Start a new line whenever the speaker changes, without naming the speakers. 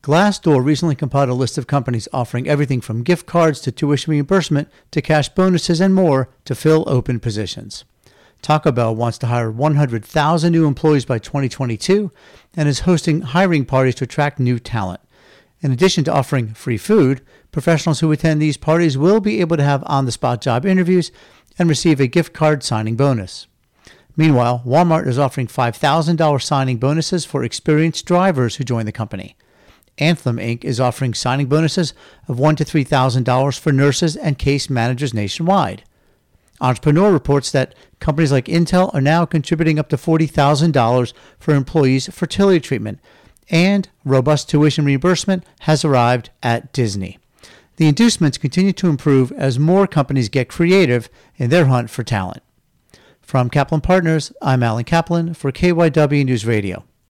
Glassdoor recently compiled a list of companies offering everything from gift cards to tuition reimbursement to cash bonuses and more to fill open positions. Taco Bell wants to hire 100,000 new employees by 2022 and is hosting hiring parties to attract new talent. In addition to offering free food, professionals who attend these parties will be able to have on-the-spot job interviews and receive a gift card signing bonus. Meanwhile, Walmart is offering $5,000 signing bonuses for experienced drivers who join the company. Anthem Inc. is offering signing bonuses of $1,000 to $3,000 for nurses and case managers nationwide. Entrepreneur reports that companies like Intel are now contributing up to $40,000 for employees' fertility treatment, and robust tuition reimbursement has arrived at Disney. The inducements continue to improve as more companies get creative in their hunt for talent. From Kaplan Partners, I'm Alan Kaplan for KYW News Radio.